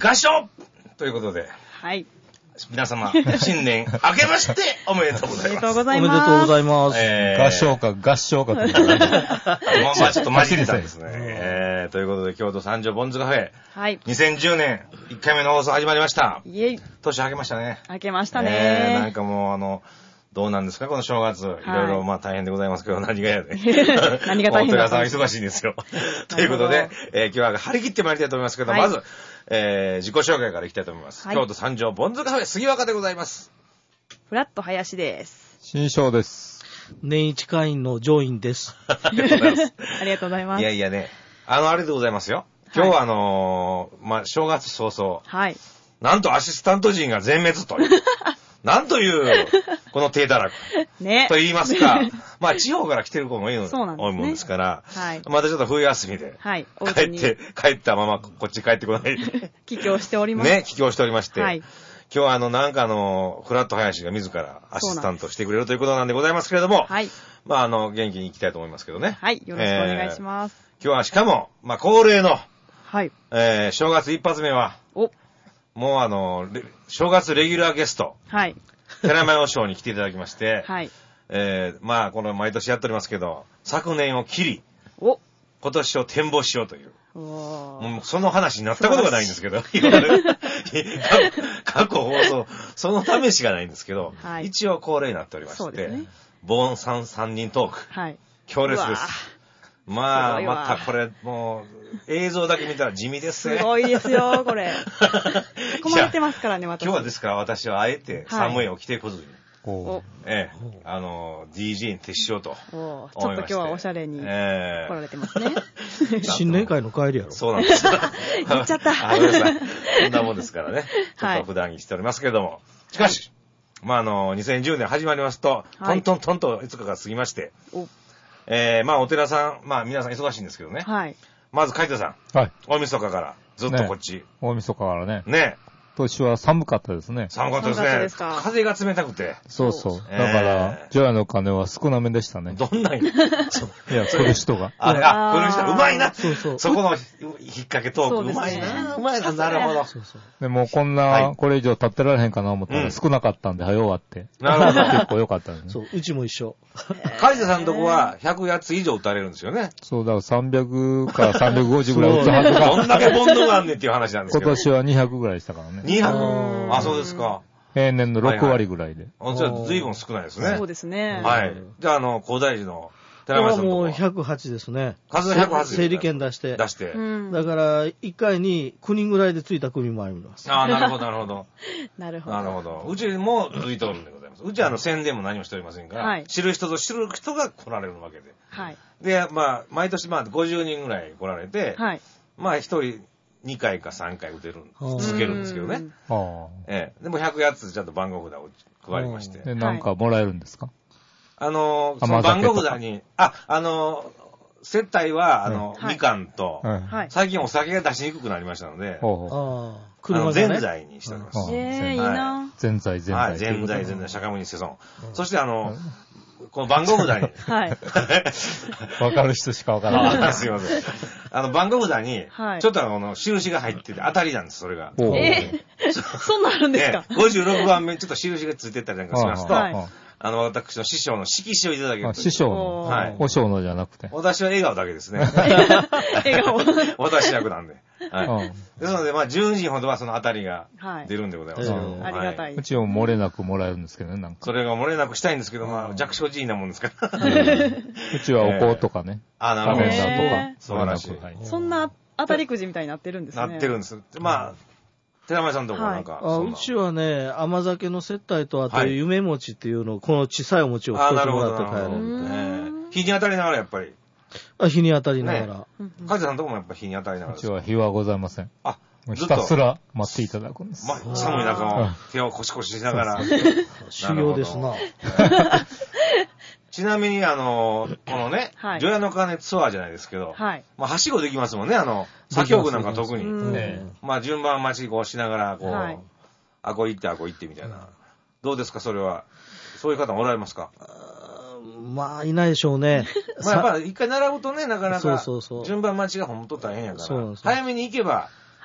合唱ということで、 はい。 皆様、新年明けましておめでとうございます。 おめでとうございます。 おめでとうございます。 合唱か、合唱かって。 まあちょっと混じりたんですね。ということで、京都三条ボンズカフェ。 はい。 2010年1回目の放送始まりました。 イェイ。 年明けましたね。 明けましたね。 なんかもうどうなんですかこの正月。いろいろまあ大変でございますけど、何がやね。 何が大変ださん忙しいんですよ。ということで、今日は張り切ってまいりたいと思いますけど、まず、自己紹介からいきたいと思います。京都三条ボンズカフェ杉若でございます。 フラット林です。 新章です。 年一会員の上院です。 ありがとうございます。 ありがとうございます。 いやいやね、あれでございますよ。今日はまあ正月早々。 はい。 なんとアシスタント陣が全滅という。なんという、この低たらく。 ね。 と言いますか、まあ地方から来てる子も多いもんですから、 はい。 またちょっと冬休みで、 はい。 帰ったままこっち帰ってこない。 帰郷しております。 ね、帰郷しておりまして、 はい。 今日はなんかフラット林が自らアシスタントしてくれるということなんでございますけれども、 はい。 まあ元気に行きたいと思いますけどね。 はい。よろしくお願いします。 今日はしかも、まあ恒例の、 はい。 正月一発目は、もう正月レギュラーゲスト。 はい。 寺前和尚に来ていただきまして、 はい。 まあ、この毎年やっておりますけど、昨年を切り、今年を展望しようという。もうその話になったことがないんですけど、過去放送、その試しがないんですけど、はい、一応恒例になっておりまして、ね、ボーンさん3人トーク、はい、強烈です。まあ、またこれ、もう、映像だけ見たら地味ですね。 すごいですよ、これ。困ってますからね、私。 今日はですから私はあえて寒いを着てこずに、DJ に徹しようと思いまして。 ちょっと今日はおしゃれに来られてますね。 新年会の帰りやろ。 そうなんです。 言っちゃった。 ごめんなさい。そんなもんですからね。ちょっと普段着しておりますけれども。しかし、まあ2010年始まりますと、トントントンと5日が過ぎまして、まあお寺さん、まあ皆さん忙しいんですけどね。はい。まず海田さん。はい。大晦日からずっとこっち。 大晦日からね。 ね。 今年は寒かったですね。 寒かったですね。風が冷たくて。 そうそう。だから、除夜の鐘は少なめでしたね。 どんなんいや、来る人が。 来る人、うまいな。そうそう。そこの引っ掛けトーク、うまいな。うまいな、なるほど。 でもこんな、これ以上立ってられへんかな思ったら少なかったんで、早終わって。 なるほど。 結構良かったですね。 そう、うちも一緒。 海田さんのとこは100やつ以上打たれるんですよね。 そう、だから300から350ぐらい打つはずが。 どんだけボンドがあんねんっていう話なんですけど。 今年は200ぐらいしたからね。 200。あ、そうですか。 平年の6割ぐらいで。 じゃあ、随分少ないですね。 そうですね。 はい。じゃあ、高大寺の寺前さんのとこは。 もう108ですね。 数108 整理券出して。 出して。 だから、1回に9人ぐらいでついた組もあります。 ああ、なるほど、なるほど。 なるほど。 なるほど。うちもついておるんでございます。うちは宣伝も何もしておりませんから、知る人と知る人が来られるわけで。はい。で、まあ、毎年50人ぐらい来られて、はい。まあ、1人、2回か3回続けるんですけどね。でも100やつちゃんと番号札を配りまして。 で、なんかもらえるんですか？ その番号札に、接待は、みかんと、最近お酒が出しにくくなりましたので、ぜんざいにしております。 いいな。 ぜんざい、 ぜんざい、釈迦牟尼セソン。そしてこの番号札に。はい。 わかる人しかわからない。 すいません。番号札に、ちょっと印が入ってて当たりなんです、それが。 そんなんあるんですか ？56番目にちょっと印がついてったりなんかしますと、私の師匠の色紙をいただける。 師匠の？はい。お師匠のじゃなくて。 私は笑顔だけですね。 笑顔。 私役なんで。はい。ですので、まあ、10人ほどはその当たりが出るんでございますけど。 ありがたい。 うちも漏れなくもらえるんですけどね、なんか。 それが漏れなくしたいんですけど、まあ、弱小人員なもんですから。 うちはお香とかね。 なるほど。 カレンダーとか。 素晴らしい。 そんな当たりくじみたいになってるんですね。 なってるんです。まあ、寺前さんのとこなんか。 うちはね、甘酒の接待と、あと夢餅っていうのを、この小さいお餅を一つもらって帰れるみたいな。 日に当たりながらやっぱり。 日に当たりながら。 カズさんのとこもやっぱ日に当たりながら。 うちは日はございません。ひたすら待っていただくんです。 寒い中も手をコシコシしながら。 修行ですな。 ちなみにこのね、除夜の鐘ツアーじゃないですけど、まあ、はしごできますもんね、左京区なんか特に。まあ、順番待ちこうしながら、こう、あこ行ってみたいな。どうですか、それは。そういう方もおられますか？ まあ、いないでしょうね。 まあ、やっぱり一回並ぶとね、なかなか、順番待ちが本当大変やから、早めに行けば、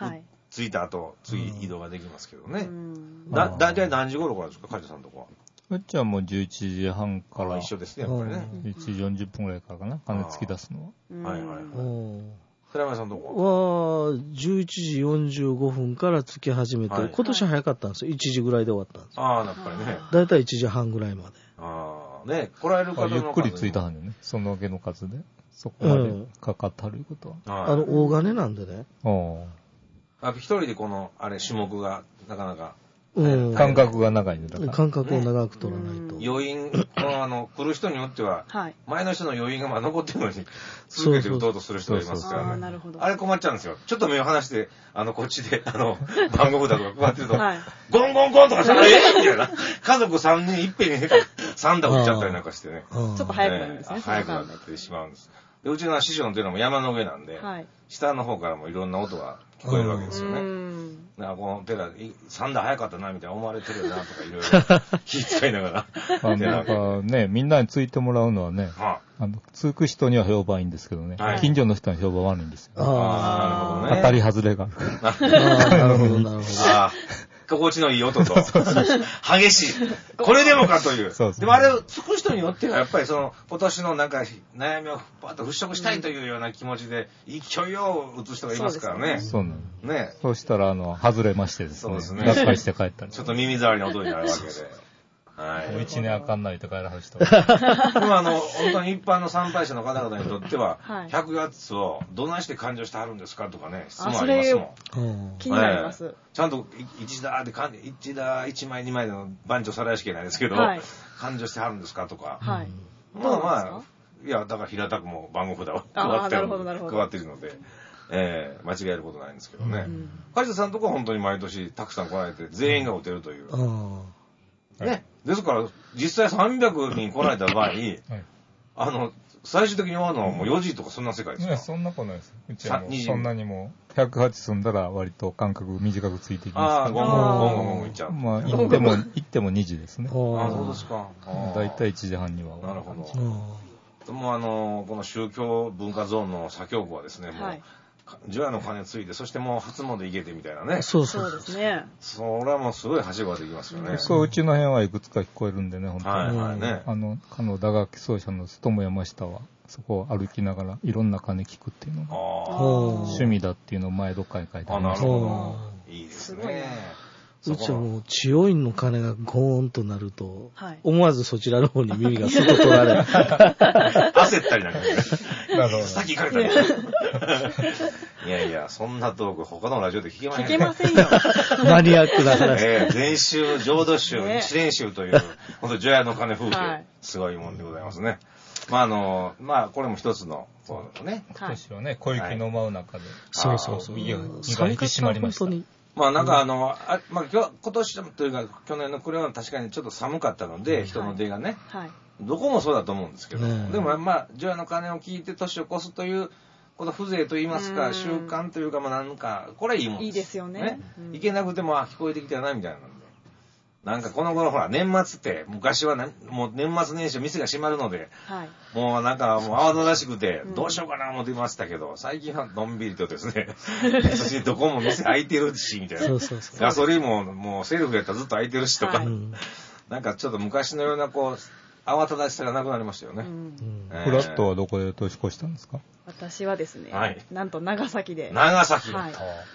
着いた後、次移動ができますけどね。だいたい何時頃からですか、梶田さんのとこは。 うちはもう11時半から。 一緒ですね、やっぱりね。 1時40分ぐらいからかな、金突き出すのは。 はいはいはい。寺山さんのとこは、11時45分から着き始めて、今年早かったんですよ。1時ぐらいで終わったんですよ。 ああ、やっぱりね。 だいたい1時半ぐらいまで。 ああ、ね、来られる方の数。 ゆっくり着いたはんよね。その毛の数で。そこまでかかったるいうことは。大金なんでね。 一人でこの、種目がなかなか。 間隔が長いんだから。 間隔を長く取らないと。 余韻、来る人によっては、前の人の余韻がまあ残ってるのに、続けて打とうとする人がいますからね。あれ困っちゃうんですよ。ちょっと目を離して、こっちで、番号札とか配ってると、ゴンゴンゴンとかしたら、みたいな。家族3人いっぺんに3打打っちゃったりなんかしてね。 ちょっと早くなるんですね。 早くなってしまうんです。でうちの師匠のというのも山の上なんで、下の方からもいろんな音が聞こえるわけですよね。この寺、3打早かったな、みたいな思われてるよな、とかいろいろ気遣いながら。 なんかね、みんなについてもらうのはね、つく人には評判いいんですけどね、近所の人に評判悪いんですよ。 なるほどね。 当たり外れがある。 なるほど、なるほど。 心地のいい音と、激しい。これでもかという。でもあれをつく人によっては、やっぱり今年のなんか悩みをパッと払拭したいというような気持ちで、勢いを打つ人がいますからね。 そうなの。ね。そうしたら、外れましてですね。そうですね。脱会して帰ったり。 ちょっと耳障りな音になるわけで。 はい。1年あかんないと帰らはる人。 でも本当に一般の参拝者の方々にとっては、100月をどないして勘定してはるんですかとかね、質問ありますもん。気になります。 ちゃんと1打で、1打1枚2枚の番長さらいしけないですけど、勘定してはるんですかとか。まあまあ、いや、だから平たくも番号札を配ってるので、間違えることないんですけどね。梶田さんのとこは本当に毎年たくさん来られて、全員が打てるという。ね。ですから、実際300人来られた場合、最終的に終わるのはもう4時とかそんな世界ですか？ ね、そんなことないです。うちはもうそんなにもう、108済んだら割と間隔短くついていきます。 ゴンゴンいっちゃう。 まあ、行っても2時ですね。 そうですか。 だいたい1時半には。 なるほど。もうこの宗教文化ゾーンの左京区はですね、もう、除夜の鐘ついて、そしてもう初詣行けてみたいなね。 そうですね。 それはもうすごいはしごができますよね。 そう、うちの辺はいくつか聞こえるんでね、本当に。 はいはいね。 打楽器奏者の友山下は、そこを歩きながらいろんな鐘聞くっていうのが、趣味だっていうのを前どっかに書いてありました。 なるほど。いいですね。 うちはもう、千代院の鐘がゴーンとなると、思わずそちらの方に耳がすっと取られる。 焦ったりなんかね。先行かれたり。いやいや、そんなトーク他のラジオで聞けません。 聞けませんよ。 マニアックな話。 前週、浄土宗、一連宗という、本当除夜の鐘風景、すごいもんでございますね。まあ、これも一つの、 ね。今年はね、小雪の舞う中で。 そう。 身が引き締まりました。 まあなんか今年というか去年の暮れは確かにちょっと寒かったので、人の出がね、どこもそうだと思うんですけど、でもまあ除夜の鐘を聞いて年を越すというこの風情といいますか習慣というかなんかこれはいいもんです。 いいですよね。 いけなくても聞こえてきたなみたいなので、なんかこの頃ほら年末って昔はもう年末年始店が閉まるので、もうなんかもう慌ただしくてどうしようかな思ってましたけど、最近はのんびりとですね、そしてどこも店開いてるしみたいな、ガソリンもうセルフやったらずっと開いてるしとか、なんかちょっと昔のような慌ただしさがなくなりましたよね。 フラットはどこで年越したんですか？ 私はですね、なんと長崎で。 長崎は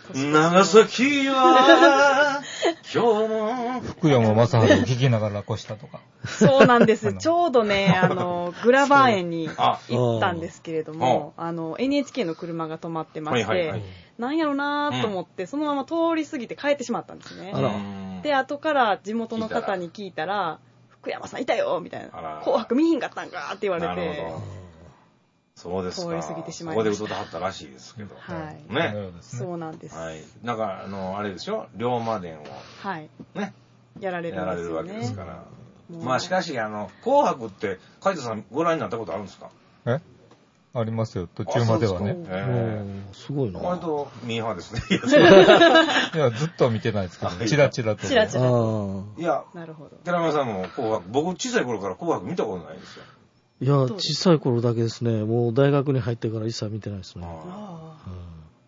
今日も福山雅治を聞きながら越したとか。 そうなんです。ちょうどね、グラバー園に行ったんですけれども、NHK の車が止まってまして、なんやろなと思って、そのまま通り過ぎて帰ってしまったんですね。で、後から地元の方に聞いたら、福山さんいたよみたいな。紅白見ひんかったんかって言われて。 そうですか。 通り過ぎてしまいました。 そこで歌ってはったらしいですけど。 ね。そうなんです。 なんか、あれでしょ、龍馬伝を。ね。 やられるんですよね。 やられるわけですから。まあしかし、紅白って、梶田さんご覧になったことあるんですか？ ありますよ。途中まではね。 すごいな。 割とミーハーですね。 いや、ずっと見てないですけど、チラチラと。 チラチラと。 いや、寺山さんも紅白、僕小さい頃から紅白見たことないですよ。 いや、小さい頃だけですね。もう大学に入ってから一切見てないですね。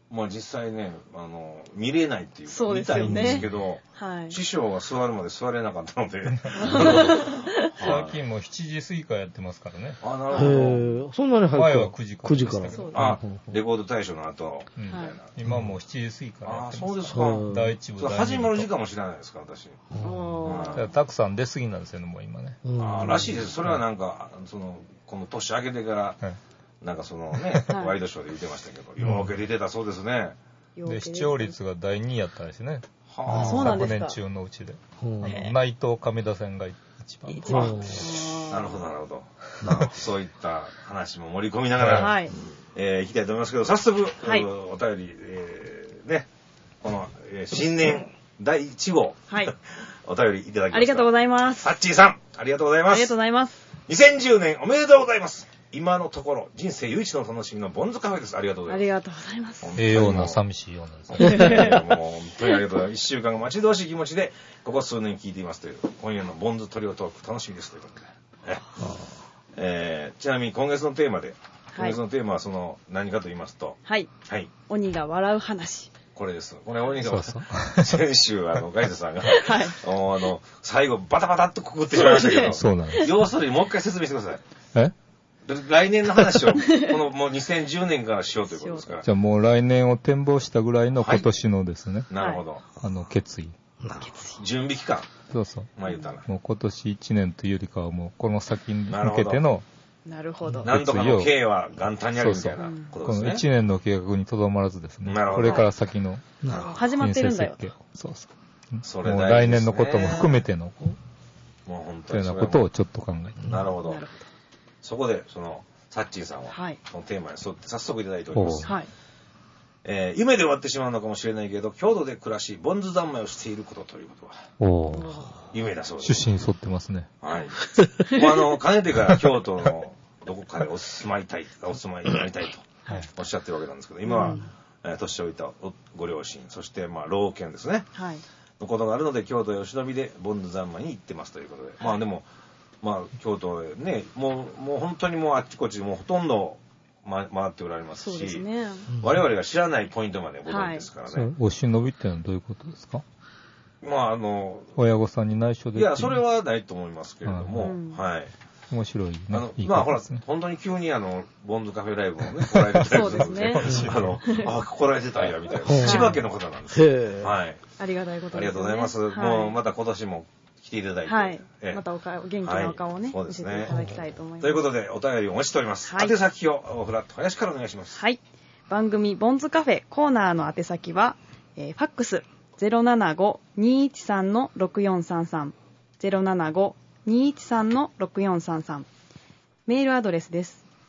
まあ実際ね、見れないっていうか、見たいんですけど、師匠が座るまで座れなかったので。 最近も7時過ぎからやってますからね。 あ、なるほど。 そんなに早く。 前は9時から。 あ、レコード大賞の後、みたいな。 今もう7時過ぎからやってます。 あ、そうですか。 第一部。 始まる時間も知らないですか、私。 たくさん出過ぎなんですよね、もう今ね。 らしいです。それはなんか、この年明けてから、なんかね、ワイドショーで言ってましたけど、ようけ出てたそうですね。 で、視聴率が第2位やったんですね。 昨年中のうちで。内藤亀田戦が一番。 なるほど、なるほど。そういった話も盛り込みながら、いきたいと思いますけど、早速、お便り、ね、この、新年第1号、お便りいただきました。 ありがとうございます。 サッチーさん、ありがとうございます。 ありがとうございます。 2010年おめでとうございます。今のところ人生唯一の楽しみのボンズカフェです。ありがとうございます。 ありがとうございます。 栄養な寂しいようなんですね。 もう本当にありがとうございます。1週間が待ち遠しい気持ちでここ数年聞いていますという、今夜のボンズトリオトーク楽しみですということで、ちなみに今月のテーマは何かと言いますと、 鬼が笑う話。 これです。これ鬼が先週ガイドさんが最後バタバタっとくくってしまいましたけど、 そうなんです。 要するにもう一回説明してください。来年の話を、もう2010年からしようということですから。 じゃあもう来年を展望したぐらいの今年のですね。 なるほど。 決意。 準備期間。 そうそう。 まあ言ったら。 もう今年1年というよりかはもうこの先に向けての。 なるほど。 なんとかの経営は元旦にあるみたいなことですね。 この1年の計画にとどまらずですね。これから先の。 始まってるんだよ。 そうそう。もう来年のことも含めての、 もう本当に。 そういうようなことをちょっと考えて。 なるほど。そこで、サッチーさんは、このテーマに沿って早速いただいております。夢で終わってしまうのかもしれないけど、郷土で暮らし、ボンズ三昧をしていることということは、夢だそうです。 趣旨に沿ってますね。 はい。かねてから京都のどこかでお住まいになりたいとおっしゃってるわけなんですけど、今は、年老いたご両親、そして、老犬ですね。のことがあるので、京都へお忍びでボンズ三昧に行ってますということで。でも、京都へね、もう本当にもうあっちこっちもうほとんど回っておられますし、我々が知らないポイントまでご存知ですからね。 お忍びってのはどういうことですか？ 親御さんに内緒で。 いや、それはないと思いますけれども、 面白いね。 ほら、本当に急にボンズカフェライブをね、来られてたりするので、来られてたんや、みたいな。千葉県の方なんですよ。はい。 ありがたいことですね。 ありがとうございます。もう、また今年も来ていただいて。 また元気なお顔をね、見せていただきたいと思います。 ということで、お便りをお待ちしております。宛先を、フラット林からお願いします。 はい。番組、ボンズカフェコーナーの宛先は、ファックス、075-213-6433。075-213-6433。メールアドレスです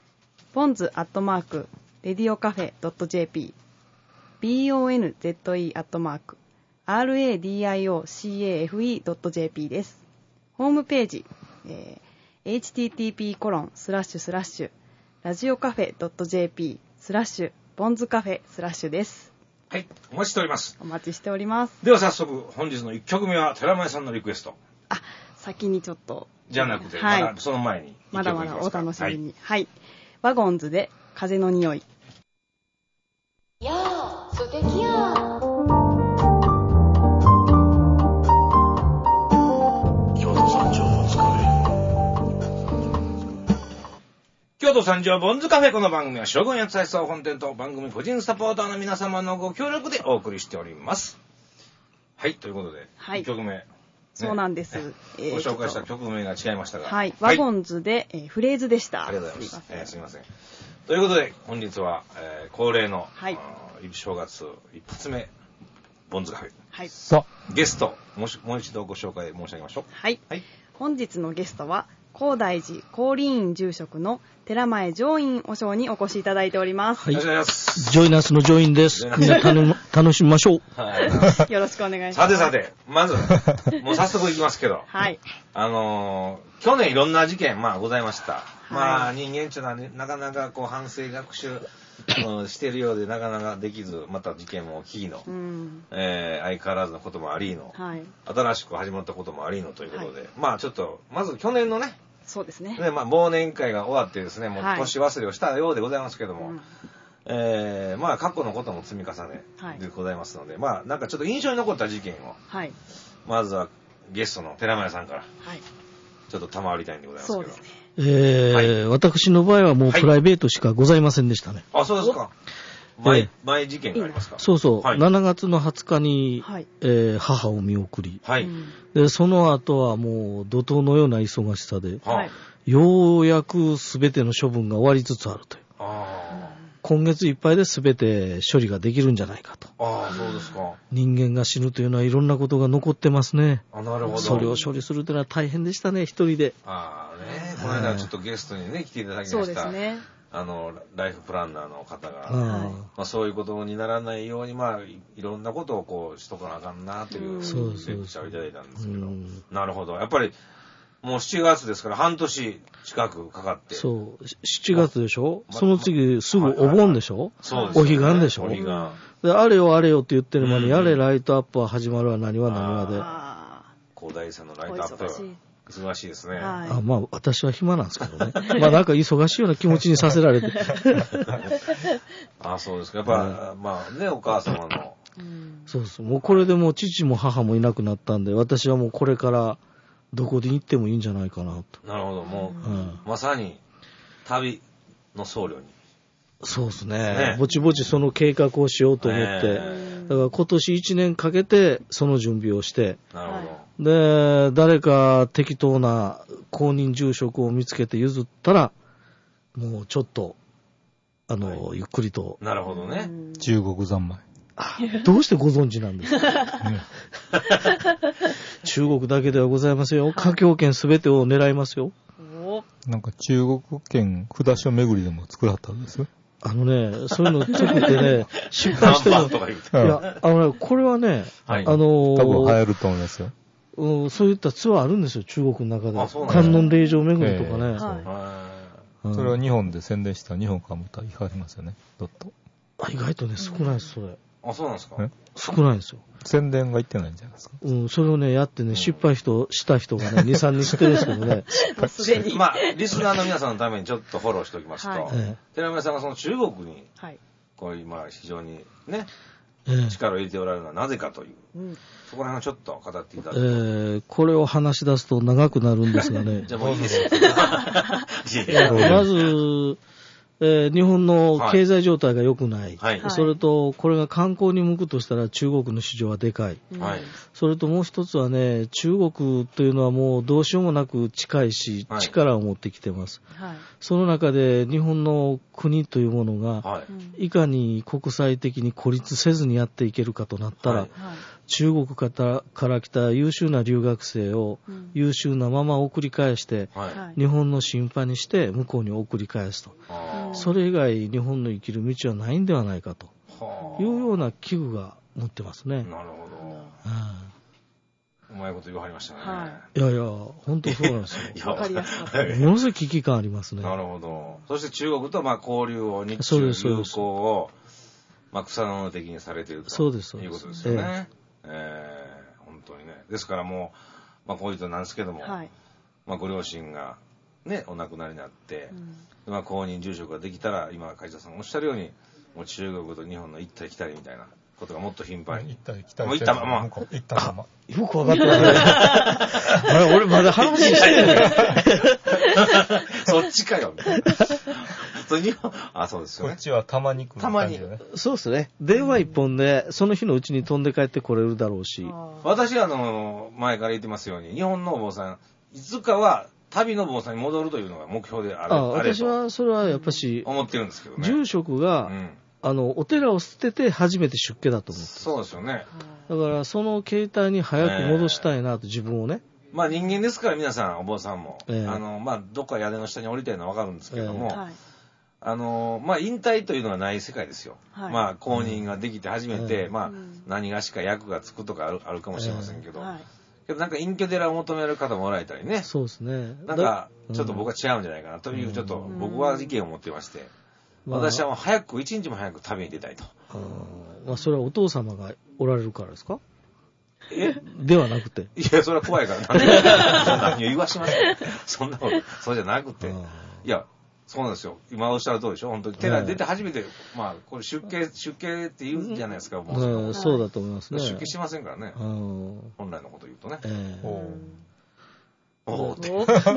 。bonz@radiocafe.jp bonze@radiocafe.jp です。ホームページ、http://radiocafe.jp/bonzcafe/ です。 はい、お待ちしております。 お待ちしております。 では早速、本日の1曲目は寺前さんのリクエスト。 先にちょっと。 じゃなくて、まだその前に。 まだまだお楽しみに。はい。ワゴンズで風の匂い。 やあ、素敵や。 京都三条ボンズカフェ。この番組は将軍八つ橋本店と番組個人サポーターの皆様のご協力でお送りしております。はい、ということで、1曲目。 そうなんです。 ご紹介した曲名が違いましたが。 はい、ワゴンズで、フレーズでした。 ありがとうございます。すみません。ということで、本日は、恒例の、正月一発目、ボンズカフェ。 はい。 ゲスト、もう一度ご紹介申し上げましょう。 はい。本日のゲストは、高大寺高林院住職の寺前上院和尚にお越しいただいております。 はい。ジョイナスの上院です。みんな楽しみましょう。 はい。よろしくお願いします。 さて、まず、もう早速いきますけど。 はい。 去年いろんな事件、ございました。人間っていうのはね、なかなか反省学習しているようでなかなかできず、また事件も起きの、相変わらずのこともありの、新しく始まったこともありのということで、ちょっと、まず去年のね、 そうですね。 忘年会が終わってですね、もう年忘れをしたようでございますけども、 まあ過去のことも積み重ねでございますので、まあなんかちょっと印象に残った事件を、まずはゲストの寺前さんから、ちょっと賜りたいんでございますけど。そうですね。私の場合はもうプライベートしかございませんでしたね。 あ、そうですか。前事件がありますか？ そうそう。7月の20日に、母を見送り、で、その後はもう怒涛のような忙しさで、ようやく全ての処分が終わりつつあるという。今月いっぱいで全て処理ができるんじゃないかと。 ああ、そうですか。 人間が死ぬというのはいろんなことが残ってますね。 あ、なるほど。 それを処理するというのは大変でしたね、一人で。 ああね、この間ちょっとゲストにね、来ていただきました。そうですね。ライフプランナーの方が、まあ、そういうことにならないように、まあ、いろんなことをこうしとかなあかんなというレクチャーをいただいたんですけど、なるほど。やっぱり、もう7月ですから半年近くかかって。 そう。7月でしょ、その次すぐお盆でしょ、 そうです、 お彼岸でしょ、 お彼岸。 で、あれよあれよって言ってる間に、やれライトアップは始まるわ何は何はで。 広大さんのライトアップ。忙しいですね。まあ、私は暇なんですけどね。まあなんか忙しいような気持ちにさせられて。 あ、そうですか。やっぱ、まあね、お母様の。 そうです。もうこれでもう父も母もいなくなったんで、私はもうこれからどこで行ってもいいんじゃないかなと。 なるほど。もう、まさに旅の僧侶に。 そうですね。ぼちぼちその計画をしようと思って、だから今年1年かけてその準備をして、 なるほど。 で、誰か適当な公認住職を見つけて譲ったら、もうちょっと、ゆっくりと。 なるほどね。 中国三昧。 どうしてご存知なんですか？中国だけではございませんよ。華僑圏すべてを狙いますよ。 なんか中国圏札所巡りでも作らはったんですよ。 そういうの作ってね、失敗しても。いや、これはね、 多分流行ると思いますよ。 そういったツアーあるんですよ、中国の中で。観音霊場巡りとかね。 それを日本で宣伝したら日本からまた行かれますよね、どっと。 意外とね、少ないです、それ。 あ、そうなんですか？ 少ないんですよ。 宣伝がいってないんじゃないですか。 それをね、やってね、失敗した人がね、2、3人知ってるんですけどね。 すでに。 まあ、リスナーの皆さんのためにちょっとフォローしておきますと、寺村さんがその中国に、こういう、まあ、非常にね、力を入れておられるのはなぜかという、そこら辺をちょっと語っていただくと。 これを話し出すと長くなるんですがね。 じゃあもういいですよ。 まず、日本の経済状態が良くない。それと、これが観光に向くとしたら中国の市場はでかい。それともう一つはね、中国というのはもうどうしようもなく近いし、力を持ってきてます。その中で日本の国というものが、いかに国際的に孤立せずにやっていけるかとなったら、中国から来た優秀な留学生を優秀なまま送り返して、日本の審判にして向こうに送り返すと。それ以外日本の生きる道はないんではないかというような危惧が持ってますね。 なるほど。うまいこと言わはりましたね。 いやいや、本当そうなんですよ。わかりやすかった。ものすごい危機感ありますね。 なるほど。そして中国とまあ交流を、日中友好を、まあ草の根的にされているということですよね。本当にね。ですからもう、まあこういうとなんですけども、まあご両親がね、お亡くなりになって、まあ公認住職ができたら、今梶田さんがおっしゃるように、もう中国と日本の行ったり来たりみたいなことがもっと頻繁に。 行ったり来たり。 もう行ったまま。 行ったまま。 よくわかってますね。俺まだ話してる。 そっちかよ。そうですよね。 こっちはたまに来る感じだね。 そうですね。電話一本で、その日のうちに飛んで帰ってこれるだろうし。 私は前から言ってますように、日本のお坊さん、いつかは旅の坊さんに戻るというのが目標であれと。 私はそれはやっぱし、 思ってるんですけどね。 住職が、お寺を捨てて初めて出家だと思って。 そうですよね。 だからその形態に早く戻したいなと、自分をね。 まあ人間ですから皆さん、お坊さんも、まあどっか屋根の下に降りたいのはわかるんですけども、まあ引退というのはない世界ですよ。まあ公認ができて初めて、まあ何がしか役がつくとかあるかもしれませんけど、けどなんか隠居寺を求める方もおられたりね。 そうですね。 なんかちょっと僕は違うんじゃないかなという、ちょっと僕は意見を持ってまして、私はもう一日も早く旅に出たいと。 まあそれはお父様がおられるからですか？ではなくて。 いや、それは怖いから。何を言わしますよ。そんなこと、そうじゃなくて。いや、 そうなんですよ。今おっしゃる通りでしょ。本当に寺出て初めて、まあ、これ出家って言うじゃないですか。もうそうだと思いますね。 出家しませんからね。本来のこと言うとね。おって。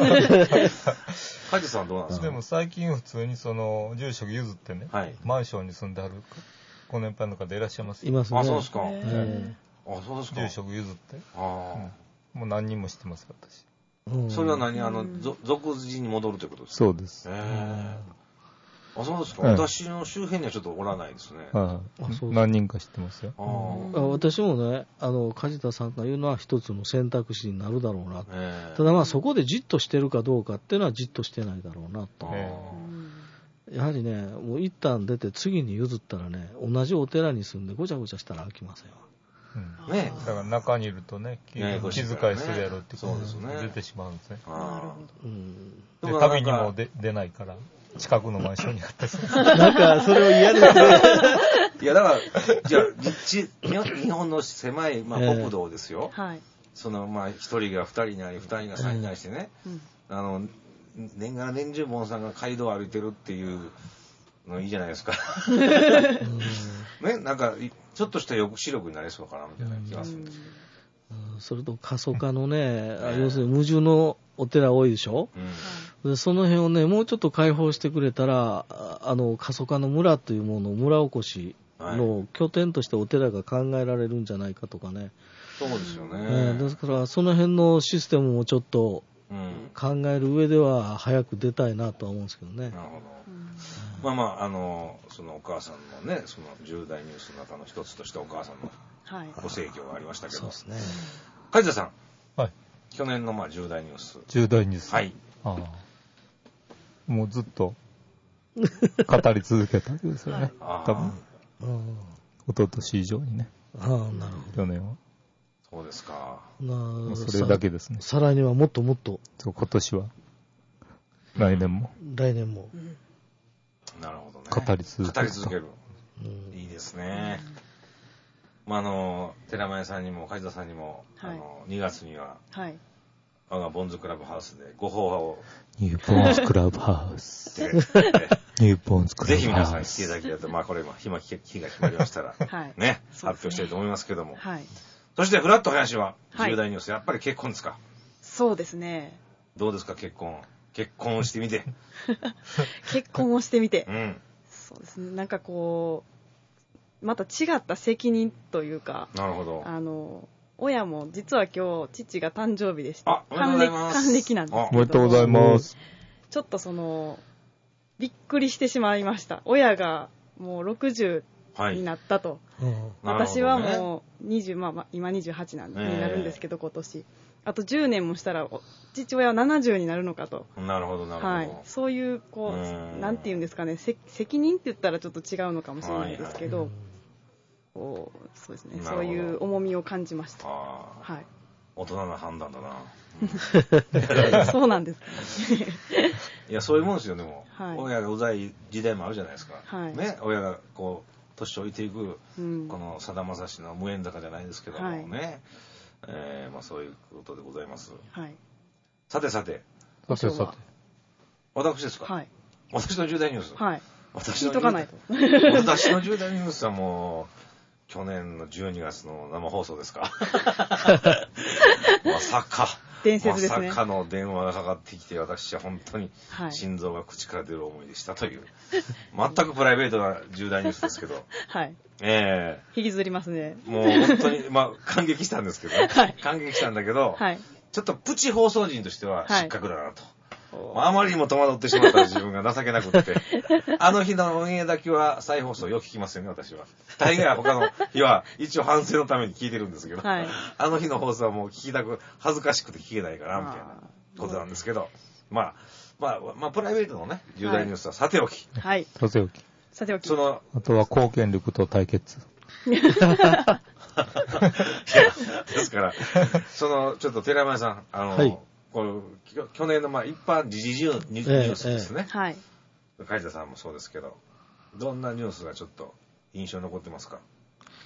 梶さんはどうなんですか？ でも最近普通に住職譲ってね、マンションに住んであるご年配の方いらっしゃいますよ。 いますね。 あ、そうですか。 そうですか。住職譲って。もう何人も知ってます、私。 それは何俗人に戻るということですか？ そうです。 そうですか。私の周辺にはちょっとおらないですね。 何人か知ってますよ。 私もね、梶田さんが言うのは一つの選択肢になるだろうな。ただまあそこでじっとしてるかどうかっていうのはじっとしてないだろうなと。やはりね、もう一旦出て次に譲ったらね、同じお寺に住んでごちゃごちゃしたら飽きませんわ。 ね、だから中にいるとね、気遣いするやろってことで出てしまうんですね。で、旅にも出ないから、近くのマンションにあったりする。 なんか、それを嫌ですね。 いや、だから、じゃあ、日本の狭い、まあ、国道ですよ。まあ、一人が二人になり、二人が三人になりしてね、年がら年中坊さんが街道を歩いてるっていうのいいじゃないですか。ね、なんか、ちょっとした抑止力になりそうかな、みたいな気がするんですけど。 それと過疎化のね、要するに矛盾のお寺多いでしょ、でその辺をね、もうちょっと開放してくれたら、過疎化の村というものを村おこしの拠点としてお寺が考えられるんじゃないかとかね。 そうですよね。 ですから、その辺のシステムもちょっと考える上では早く出たいなとは思うんですけどね。 なるほど。まあまあ、そのお母さんのね、その重大ニュースの中の一つとしてお母さんのご逝去がありましたけど。そうですね。梶田さん。 はい。 去年のまあ重大ニュース。 重大ニュース。 はい。 もうずっと語り続けたわけですよね。多分。一昨年以上にね。 なるほど。 去年は。 そうですか。 それだけですね。 再来年はもっともっと。 今年は。来年も。 来年も。 なるほどね。 語り続ける。いいですね。まあ、寺前さんにも梶田さんにも、2月には、我がボンズクラブハウスでご法話を。 ニューボンズクラブハウス。ニューボンズクラブハウス。 ぜひ皆さん来ていただきたいと、まあこれも日が決まりましたら、ね、発表したいと思いますけども。そして、フラット林は、重大ニュース、やっぱり結婚ですか？ そうですね。 どうですか、結婚をしてみて。 結婚をしてみて。 そうですね。なんかこう、また違った責任というか。 なるほど。 親も実は今日父が誕生日でして、還暦なんですけど。 おめでとうございます。 ちょっとびっくりしてしまいました。親がもう60になったと。私はもう今28になるんですけど、今年。あと10年もしたら父親は70になるのかと。 なるほどなるほど。はい、 そういうなんていうんですかね、責任って言ったらちょっと違うのかもしれないですけど。そうですね。そういう重みを感じました。はい。 大人な判断だな。 そうなんですかね。 いや、そういうもんですよ、でも。親がうざい時代もあるじゃないですか。ね、親がこう、年老いていく、このさだまさしの無縁坂じゃないですけどもね。まあそういうことでございます。さて。私ですか？はい。私の重大ニュース？ はい。 私の重大ニュースはもう、去年の12月の生放送ですか。まさか。 伝説ですね。 まさかの電話がかかってきて、私は本当に心臓が口から出る思いでしたという、全くプライベートな重大ニュースですけど。 はい。引きずりますね。 もう本当に、まあ感激したんですけど、感激したんだけど、ちょっとプチ放送人としては失格だなと。あまりにも戸惑ってしまった自分が情けなくって。あの日のオンエアだけは再放送よく聞きますよね、私は。大概他の日は一応反省のために聞いてるんですけど、あの日の放送はもう恥ずかしくて聞けないから、みたいなことなんですけど、まあ、プライベートのね、重大ニュースはさておき。 はい。 さておき。あとは貢献力と対決。 ですから、ちょっと寺山さん、去年の一般時事ニュースですね。 はい。 梶田さんもそうですけど、どんなニュースがちょっと印象に残ってますか？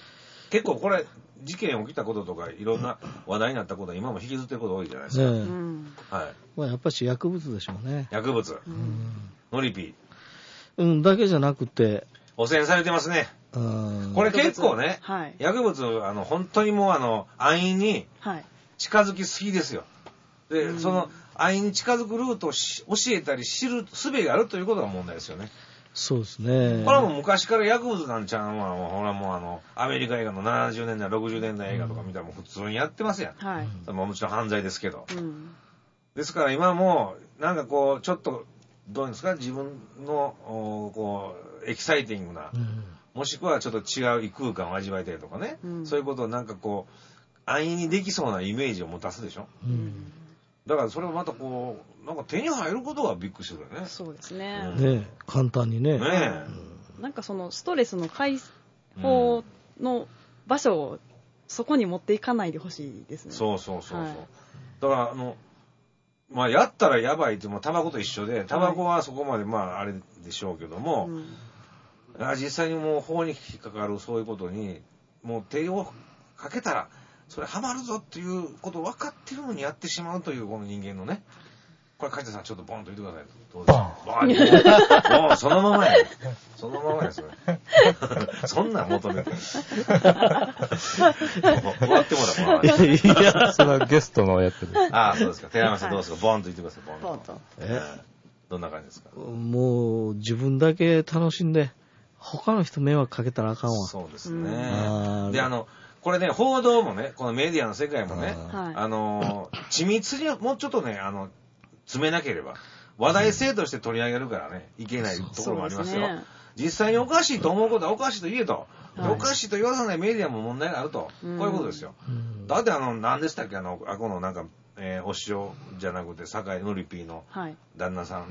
結構これ、事件起きたこととか、いろんな話題になったことは今も引きずってること多いじゃないですか。 はい。まあやっぱし薬物でしょうね。 薬物。ノリピー。だけじゃなくて。 汚染されてますね。これ結構ね、薬物、本当にもう安易に近づきすぎですよ。で、その安易に近づくルートを教えたり知る術があるということが問題ですよね。 そうですね。 これはもう昔から薬物なんちゃうのは、ほらもうアメリカ映画の70年代、60年代映画とか見たらもう普通にやってますやん。はい。もちろん犯罪ですけど。ですから今も、なんかこう、ちょっと、どういうんですか、自分の、こう、エキサイティングな、もしくはちょっと違う異空間を味わいたいとかね、そういうことをなんかこう、安易にできそうなイメージを持たすでしょ。だからそれをまたこう、なんか手に入ることがびっくりするよね。 そうですね。 ね、簡単にね。 なんかそのストレスの解放の場所をそこに持っていかないでほしいですね。 そう。だからまあやったらやばいって、タバコと一緒で、タバコはそこまであれでしょうけども、実際にもう法に引っかかるそういうことに、もう手をかけたら、それハマるぞっていうことを分かってるのにやってしまうというこの人間のね。これ梶田さんちょっとボンと言ってください。どうですか？もうそのままや。そのままやそれ。そんなん求めて。終わってもらう。 いや、それはゲストのやってる。 ああ、そうですか。寺山さんどうですか？ボンと言ってください。ボンと。どんな感じですか？ もう自分だけ楽しんで、他の人迷惑かけたらあかんわ。 そうですね。で、これね、報道もね、このメディアの世界もね、緻密にもうちょっとね、詰めなければ、話題性として取り上げるからね、いけないところもありますよ。実際におかしいと思うことはおかしいと言えと。おかしいと言わさないメディアも問題があると。こういうことですよ。だって何でしたっけ、このなんか、お塩じゃなくて、酒井のりぴーの旦那さん。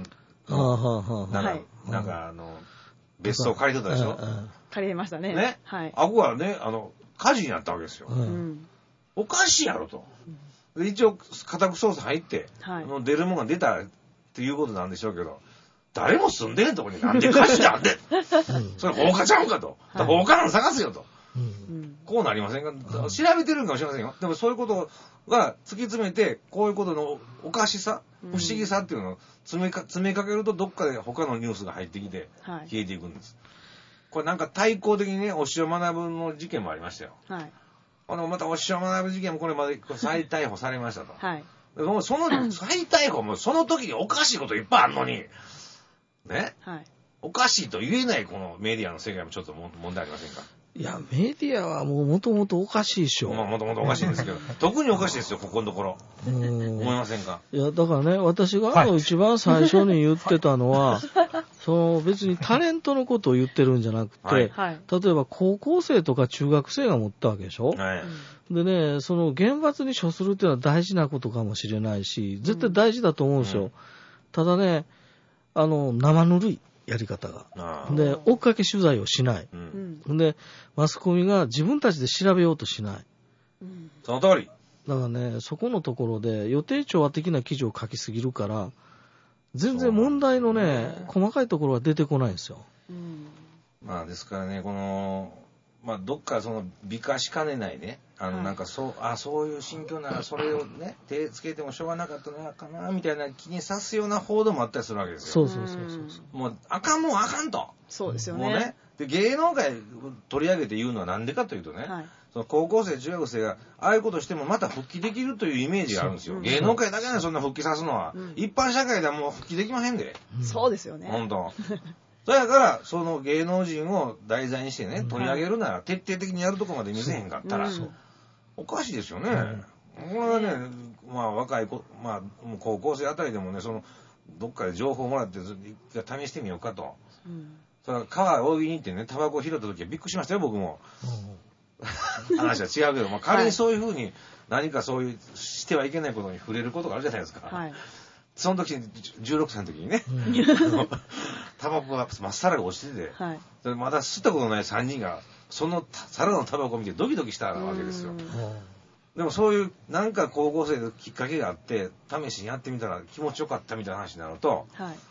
なんか別荘借りてたでしょ？ 借りれましたね。 ね。はい。あこはね、火事になったわけですよ。おかしいやろと。一応、家宅捜査入って、出るものが出たっていうことなんでしょうけど、誰も住んでへんとこになんで火事なんでそれ放火ちゃうんかと。放火犯探すよと。こうなりませんか？調べてるんかもしれませんよ。でもそういうことが突き詰めて、こういうことのおかしさ、不思議さっていうのを詰めかけると、どっかで他のニュースが入ってきて、消えていくんです。これなんか対抗的にね、押尾学の事件もありましたよ。また押尾学事件もこれまで再逮捕されましたと。もうその再逮捕もその時におかしいこといっぱいあるのに、ね、おかしいと言えないこのメディアの世界もちょっと問題ありませんか？ いや、メディアはもともとおかしいでしょ。 もともとおかしいですけど、特におかしいですよ、ここのところ。思いませんか？ いや、だからね、私が一番最初に言ってたのは、別にタレントのことを言ってるんじゃなくて、例えば高校生とか中学生が持ったわけでしょ。でね、厳罰に処するっていうのは大事なことかもしれないし、絶対大事だと思うんですよ。ただね、生ぬるい。やり方が。で、追っかけ取材をしない。で、マスコミが自分たちで調べようとしない。 その通り。 だからね、そこのところで予定調和的な記事を書きすぎるから、全然問題のね、細かいところは出てこないんですよ。 ですからね、どっか美化しかねないね、なんかそういう心境ならそれをね、手つけてもしょうがなかったのかな、みたいな気にさすような報道もあったりするわけですよ。 そう。 もう、あかんもんあかんと。 そうですよね。 もうね。で、芸能界取り上げて言うのはなんでかというとね、高校生、中学生が、ああいうことしてもまた復帰できるというイメージがあるんですよ。芸能界だけでそんな復帰さすのは、一般社会ではもう復帰できまへんで。 そうですよね。 本当。それだから、その芸能人を題材にしてね、取り上げるなら、徹底的にやるとこまで見せへんかったら、おかしいですよね。これはね、若い子、高校生あたりでもね、どっかで情報をもらって、一回試してみようかと。川扇に行ってね、タバコを拾った時はびっくりしましたよ、僕も。話は違うけど、仮にそういうふうに、何かそういう、してはいけないことに触れることがあるじゃないですか。その時に、16歳の時にね、タバコがまっさらが落ちてて、まだ吸ったことない3人が、その皿のタバコを見てドキドキしたわけですよ。でもそういう、なんか高校生のきっかけがあって、試しにやってみたら気持ちよかったみたいな話になると、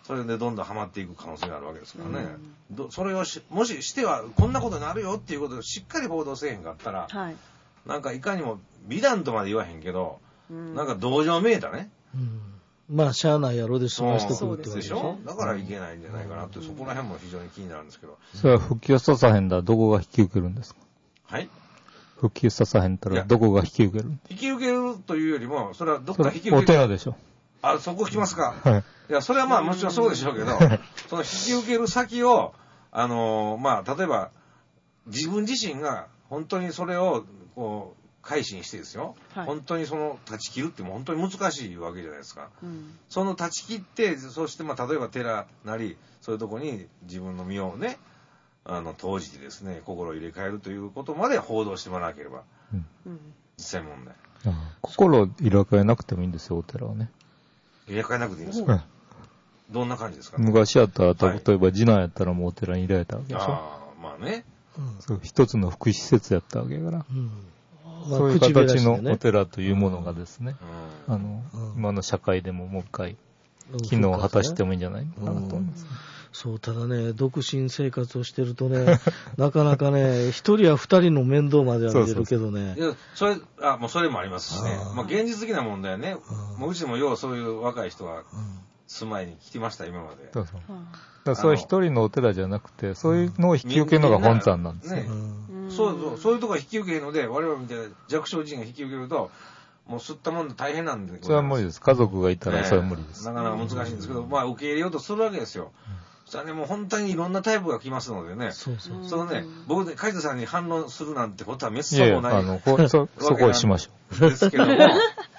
それでどんどんハマっていく可能性があるわけですからね。それをもししてはこんなことになるよっていうことをしっかり報道せえへんかったら、はい、なんかいかにも美談とまで言わへんけど、なんか同情めいたね。 まあ、しゃあないやろで済ましとくってことでしょ。だからいけないんじゃないかなって、そこら辺も非常に気になるんですけど。 それは復旧ささへんだらどこが引き受けるんですか？ はい。 復旧ささへんだらどこが引き受ける？ 引き受けるというよりも、それはどっか引き受ける。 お寺でしょ。 あ、そこ来ますか。はい。いや、それはまあもちろんそうでしょうけど、その引き受ける先を、まあ、例えば、自分自身が本当にそれを、こう、改心してですよ、はい、本当にその断ち切るっても本当に難しいわけじゃないですか、その断ち切ってそしてまあ例えば寺なりそういうとこに自分の身をね投じてですね心を入れ替えるということまで報道してもらわなければ、実際問題、 心を入れ替えなくてもいいんですよお寺はね。 入れ替えなくていいんですか、どんな感じですか、ね、 昔やったら例えば次男やったらもうお寺に入れられたわけでしょ。 まあね、 そう一つの福祉施設やったわけやから、そういう形のお寺というものがですね、今の社会でももう一回機能を果たしてもいいんじゃないかなと思います、 そう、ただね、独身生活をしてるとね、なかなかね、一人や二人の面倒までは見れるけどね。 もうそれもありますしね、まあ現実的な問題はね、もううちもようそういう若い人が住まいに来てました、今まで。 そういう一人のお寺じゃなくて、そういうのを引き受けるのが本山なんですね。 そういうところが引き受けるので、我々みたいな弱小人が引き受けると、もう吸ったもんで大変なんで。 それは無理です。家族がいたらそれは無理です。 なかなか難しいんですけど、まあ受け入れようとするわけですよ。そしたらね、もう本当にいろんなタイプが来ますのでね。そのね、僕ね、梶田さんに反論するなんてことはめっそうもない。 そこをしましょう。ですけども、フ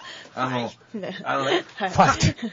ァ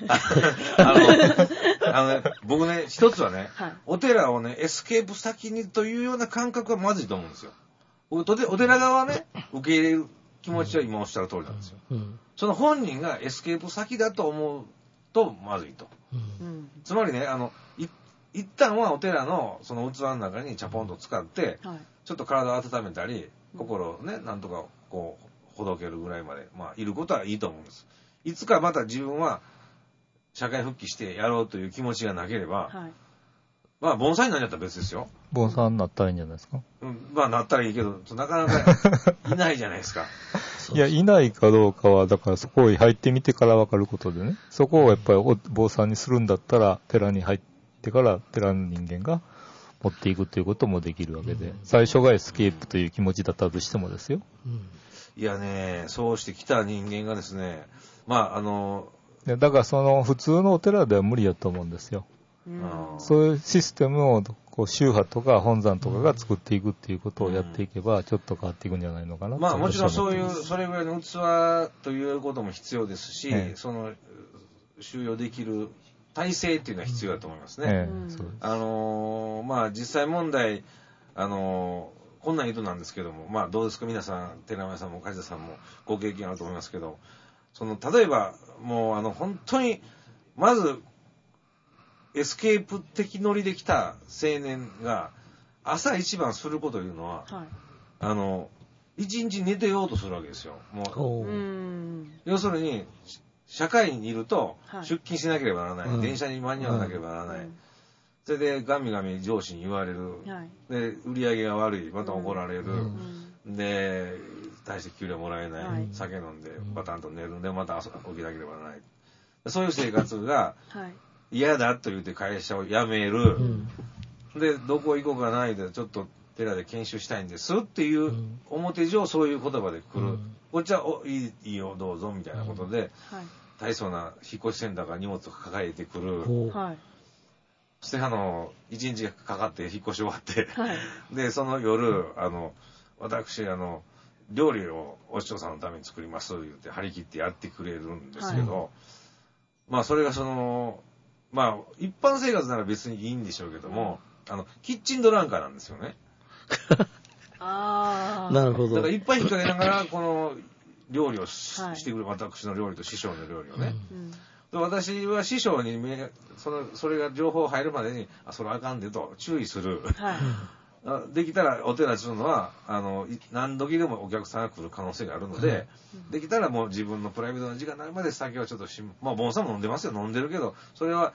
クト。僕ね、一つはね、お寺をね、エスケープ先にというような感覚はまずいと思うんですよ。お寺側はね、受け入れる気持ちは今おっしゃる通りなんですよ。その本人がエスケープ先だと思うとまずいと。つまりね、一旦はお寺のその器の中にチャポンと使って、ちょっと体を温めたり、心をね、なんとかこう、ほどけるぐらいまで、まあ、いることはいいと思うんです。いつかまた自分は社会復帰してやろうという気持ちがなければ、まあ、盆栽になっちゃったら別ですよ。 盆栽になったらいいんじゃないですか。 まあ、なったらいいけど、なかなかいないじゃないですか。 いや、いないかどうかは、だからそこへ入ってみてから分かることでね、そこをやっぱり坊さんにするんだったら、寺に入ってから寺の人間が持っていくということもできるわけで、最初がエスケープという気持ちだったとしてもですよ。 いやね、そうしてきた人間がですね、まあだからその普通のお寺では無理やと思うんですよ。そういうシステムをこう宗派とか本山とかが作っていくっていうことをやっていけばちょっと変わっていくんじゃないのかなと。 まあもちろんそれぐらいの器ということも必要ですし、その収容できる体制っていうのは必要だと思いますね。まあ実際問題こんな人なんですけども、まあどうですか皆さん、寺山さんも梶田さんもご経験あると思いますけど、例えばもう本当にまずエスケープ的ノリで来た青年が朝一番することというのは、一日寝てようとするわけですよ。もう要するに社会にいると出勤しなければならない、電車に間に合わなければならない。それでガミガミ上司に言われる、で売り上げが悪い、また怒られる、で大して給料もらえない、酒飲んでバタンと寝るんでまた起きなければならない、そういう生活が嫌だと言って会社を辞める、でどこ行こうかないでちょっと寺で研修したいんですっていう表上そういう言葉で来る、こっちはいいよどうぞみたいなことで、大層な引っ越しセンターが荷物を抱えてくる。そして一日がかかって引っ越し終わって、でその夜私料理をお師匠さんのために作りますと言って張り切ってやってくれるんですけど、まあそれがまあ一般生活なら別にいいんでしょうけども、キッチンドランカーなんですよね。 なるほど。 だからいっぱい引っ掛けながらこの料理をしてくる、私の料理と師匠の料理をね。私は師匠にそれが情報入るまでにそれあかんでと注意する、できたらお寺するのは何時でもお客さんが来る可能性があるので、できたらもう自分のプライベートな時間になるまで酒をちょっとまあボンさんも飲んでますよ、飲んでるけどそれは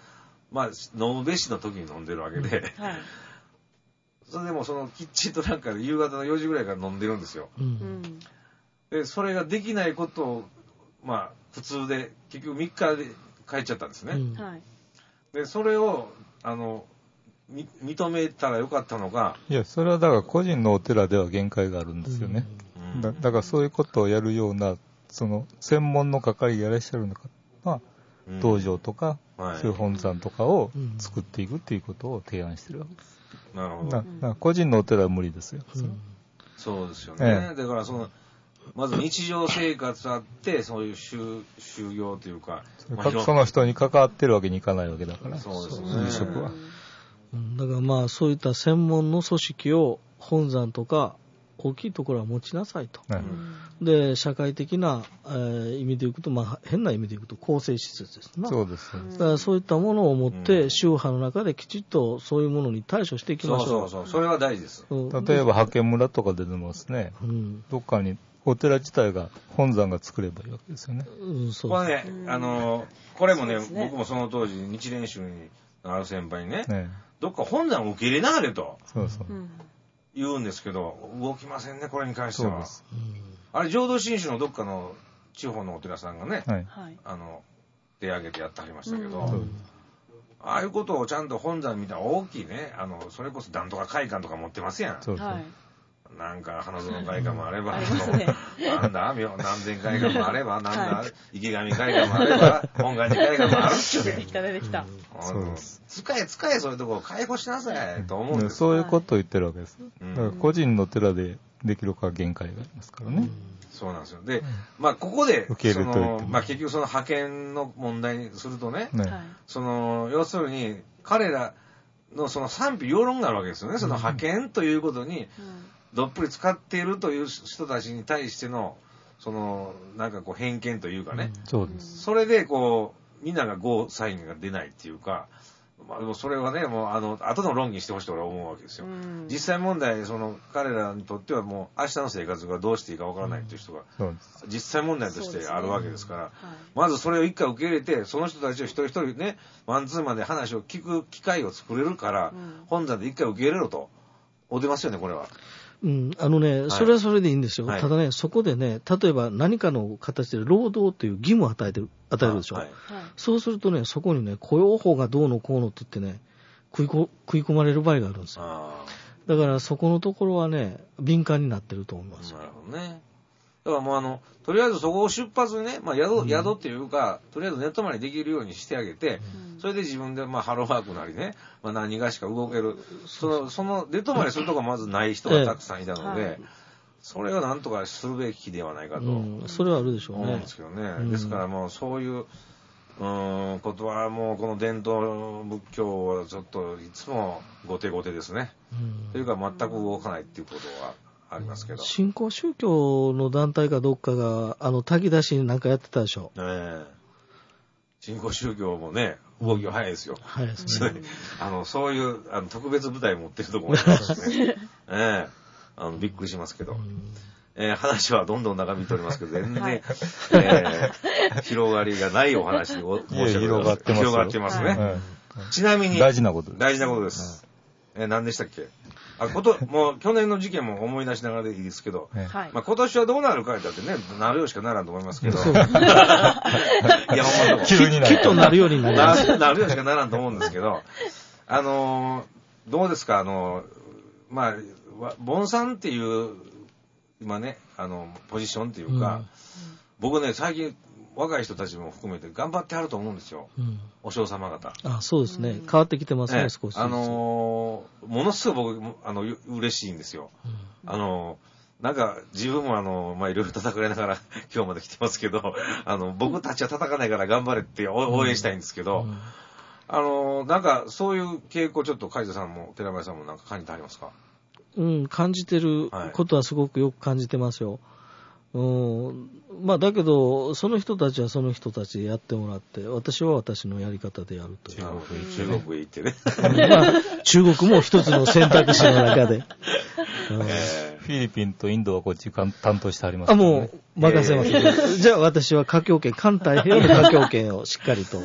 まあ、飲むべしの時に飲んでるわけで、はい、それでもきっちりとなんか夕方の4時ぐらいから飲んでるんですよ。で、それができないことを、まあ、普通で、結局3日で帰っちゃったんですね。で、それを、認めたらよかったのか。 いや、それはだから個人のお寺では限界があるんですよね。だからそういうことをやるような、専門の係がいらっしゃるのか、道場とか、そういう本山とかを作っていくっていうことを提案してるわけです。 なるほど。 個人のお寺は無理ですよ。 そうですよね。だからまず日常生活あって、そういう修行というか、 その人に関わってるわけにいかないわけだから、 そうですね。 住職は。 だからまあそういった専門の組織を本山とか大きいところは持ちなさいと。で、社会的な、意味でいくと、まあ変な意味でいくと公正施設ですな。 そうです。 だからそういったものを持って、宗派の中できちっとそういうものに対処していきましょう。 そう。それは大事です。 例えば派遣村とかで出てますね。どっかにお寺自体が本山が作ればいいわけですよね。 これね、これもね、僕もその当時日蓮宗にある先輩にね、どっか本山を受け入れなはれと言うんですけど、動きませんね、これに関しては。あれ浄土真宗のどっかの地方のお寺さんがね、手挙げてやってはりましたけど、ああいうことをちゃんと本山みたいな大きいね、それこそなんとか会館とか持ってますやん。なんか花園会館もあれば、なんだ南禅会館もあれば、なんだ池上会館もあれば、本願寺会館もあるっちゅうね。 出てきた。 使えそういうところ解放しなさいと思うんです。 そういうことを言ってるわけです。だから個人の寺でできるか限界がありますからね。 そうなんですよ。で、まあここでまあ結局派遣の問題にするとね、要するに彼らの賛否両論があるわけですよね。派遣ということにどっぷり使っているという人たちに対してのなんか偏見というかね。 そうです。 それでみんながゴーサインが出ないっていうか、まあ、それはね、もう後の論議してほしいと俺は思うわけですよ。実際問題、彼らにとってはもう明日の生活がどうしていいかわからないっていう人が、実際問題としてあるわけですから、まずそれを一回受け入れて、その人たちを一人一人ね、マンツーマンで話を聞く機会を作れるから、本山で一回受け入れろと、お出ますよね、これは。 それはそれでいいんですよ。ただね、そこでね、例えば何かの形で労働という義務を与えるでしょ。そうするとね、そこにね、雇用法がどうのこうのって言ってね、食い込まれる場合があるんですよ。だからそこのところはね、敏感になってると思いますよ。 なるほどね。だからもうとりあえずそこを出発にね、まあ宿っていうか、とりあえずネットまでできるようにしてあげて、それで自分でハローワークなりね、まあ何がしか動ける。そのネットまでするとこまずない人がたくさんいたので、それをなんとかするべきではないかと。 それはあるでしょうね。 思うんですけどね。ですからもうそういう、ことはもうこの伝統仏教はちょっといつも後手後手ですね。というか全く動かないっていうことはありますけど。 新興宗教の団体かどっかが炊き出しになんかやってたでしょ。 新興宗教もね、動きが早いですよ。 早いですね。 そういう特別部隊持ってるところもありますね。びっくりしますけど。話はどんどん長引いておりますけど、全然、広がりがないお話を申し上げます。広がってますね。ちなみに、 大事なことです。何でしたっけ？もう去年の事件も思い出しながらでいいですけど、まあ今年はどうなるかだってね、なるようしかならんと思いますけど。いや、ほんま急になる。きっとなるようになります。 なるようしかならんと思うんですけど、どうですか、まあ、ボンさんっていう、今ね、ポジションっていうか、僕ね、最近、若い人たちも含めて頑張ってはると思うんですよ。お嬢様方。 そうですね。変わってきてますね、少し。 ものすごく僕、嬉しいんですよ。なんか、自分もまあ、いろいろ叩かれながら今日まで来てますけど、僕たちは叩かないから頑張れって応援したいんですけど、なんか、そういう傾向ちょっと、海田さんも寺林さんもなんか感じてありますか？ 感じてることはすごくよく感じてますよ。まあだけどその人たちはその人たちでやってもらって、私は私のやり方でやるという。 中国へ行ってね。 まあ中国も一つの選択肢の中で。 フィリピンとインドはこっち担当してありますね。もう任せます。じゃあ私は華僑圏、環太平洋の華僑圏をしっかりと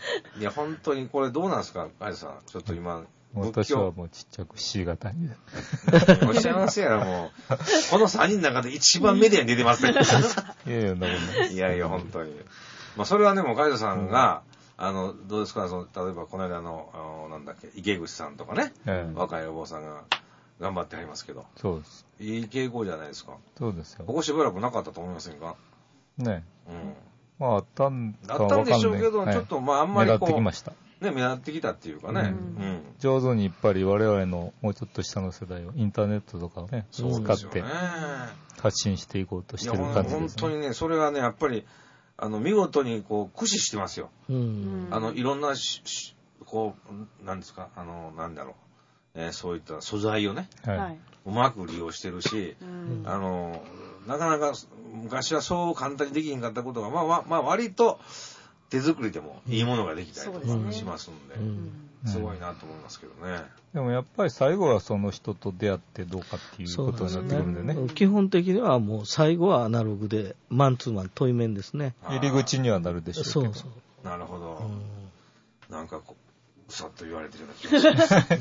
いや、本当にこれどうなんですか、あやさん。ちょっと今、 私はもうちっちゃく C 型に。 お幸せやらもう、この3人の中で一番メディアに出てますね。いやいや、本当に。まあ、それはね、もう、カイトさんが、どうですか、例えばこの間の、なんだっけ、池口さんとかね、若いお坊さんが頑張ってはりますけど。 そうです。 いい傾向じゃないですか。 そうですよ。 ここしばらくなかったと思いませんか？ ね。 うん。 まあ、あったんでしょうけど、ちょっと、まあ、あんまりこう。 目立ってきました。 ね、目立ってきたっていうかね。 上手にやっぱり我々のもうちょっと下の世代をインターネットとかをね、使って発信していこうとしてる感じですね。 本当にね、それがね、やっぱり、見事にこう、駆使してますよ。いろんな、こう、なんですか、なんだろう。そういった素材をね、うまく利用してるし、なかなか昔はそう簡単にできへんかったことが、まあ割と手作りでもいいものができたりとかしますんで、すごいなと思いますけどね。 でもやっぱり最後はその人と出会ってどうかっていうことになってくるんでね。 基本的にはもう最後はアナログでマンツーマン対面ですね。 入り口にはなるでしょうけど。 そうなるほど。なんかさっと言われてるような気がします。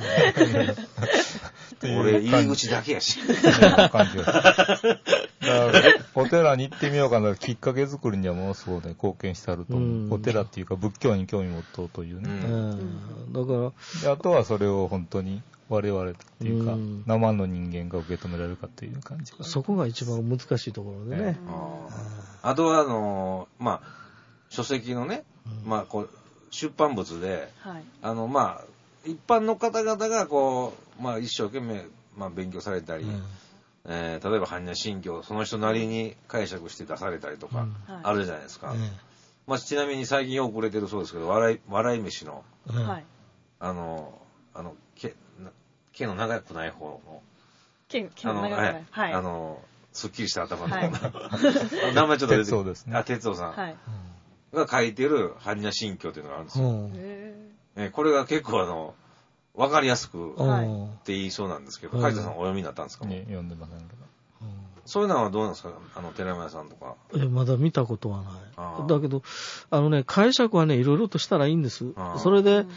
俺、入り口だけやし。 お寺に行ってみようかな、きっかけ作りにはものすごいね、貢献してあると思う。お寺っていうか仏教に興味持っとうというね。 だから、 あとはそれを本当に我々っていうか、生の人間が受け止められるかという感じ。 そこが一番難しいところでね。 あとは、まあ、書籍のね、まあ、こう、出版物で、まあ、一般の方々がこう、まあ、一生懸命、まあ、勉強されたり、例えば般若心経、その人なりに解釈して出されたりとか、あるじゃないですか。まあ、ちなみに最近よく売れてるそうですけど、笑い飯の、毛の長くない方の、 毛の長くない。はい。 すっきりした頭の、名前ちょっと出てそうですね。 哲夫さん。が書いてる般若心経というのがあるんですよ。これが結構わかりやすくって言いそうなんですけど、海田さんお読みになったんですか？ 読んでませんけど。 そういうのはどうなんですか？寺山屋さんとか。 まだ見たことはない。だけど、解釈はね、いろいろとしたらいいんです。それで、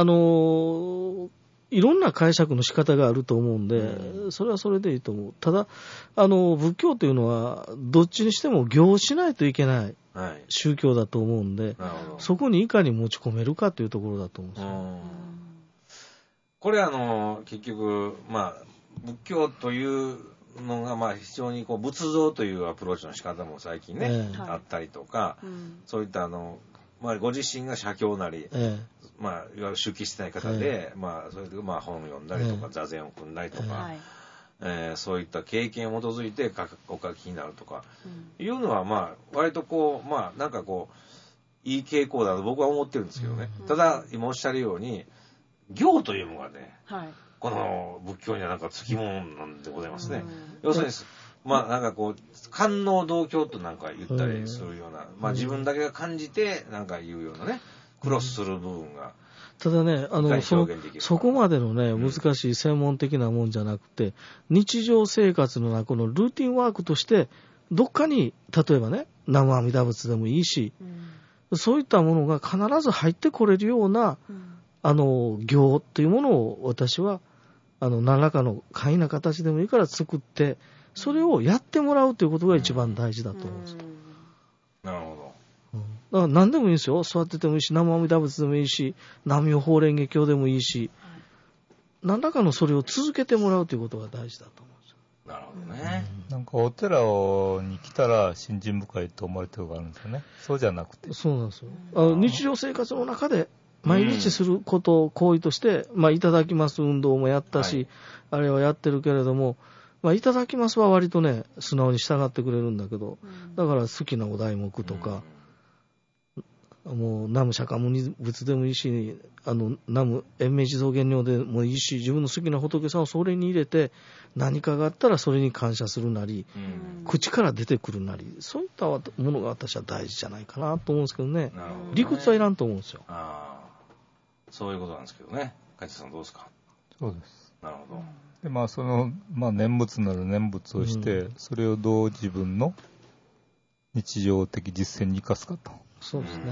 いろんな解釈の仕方があると思うんで、それはそれでいいと思う。ただ、仏教というのは、どっちにしても行しないといけない宗教だと思うんで、そこにいかに持ち込めるかというところだと思うんですよ。 これ結局、まあ、仏教というのが、まあ、非常にこう仏像というアプローチの仕方も最近ね、あったりとか、そういったまあ、ご自身が写経なり、まあ、いわゆる出家してない方で、まあ、それで、まあ、本を読んだりとか、座禅を組んだりとか、そういった経験を基づいてお書きになるとか、いうのは、まあ、割とこう、まあ、なんかこう、いい傾向だと僕は思ってるんですけどね。ただ、今おっしゃるように、行というのがね、この仏教にはなんかつきものなんでございますね。要するに、まあなんかこう、官能道教となんか言ったりするような、まあ自分だけが感じてなんか言うようなね、クロスする部分が。 ただね、そこまでのね、難しい専門的なもんじゃなくて、日常生活の中のルーティンワークとして、どっかに、例えばね、南無阿弥陀仏でもいいし、そういったものが必ず入ってこれるような、行というものを私は、何らかの簡易な形でもいいから作って、それをやってもらうということが一番大事だと思うんです。 なるほど。だから何でもいいんですよ。座っててもいいし、南無阿弥陀仏でもいいし、南無法蓮華経でもいいし、何らかのそれを続けてもらうということが大事だと思うんですよ。 なるほどね。 なんかお寺に来たら信心深いと思われてるのがあるんですよね。そうじゃなくて。 そうなんですよ。日常生活の中で、毎日することを行為として、まあ、いただきます運動もやったし、あれはやってるけれども、まあ、いただきますは割とね、素直に従ってくれるんだけど、だから好きなお題目とか、もう、南無釈迦牟尼仏でもいいし、南無延命地蔵玄如でもいいし、自分の好きな仏さんをそれに入れて、何かがあったらそれに感謝するなり、口から出てくるなり、そういったものが私は大事じゃないかなと思うんですけどね。理屈はいらんと思うんですよ。 そういうことなんですけどね。梶田さんどうですか？ そうです。 なるほど。 で、まあ念仏なら念仏をして、それをどう自分の日常的実践に生かすかと。 そうですね。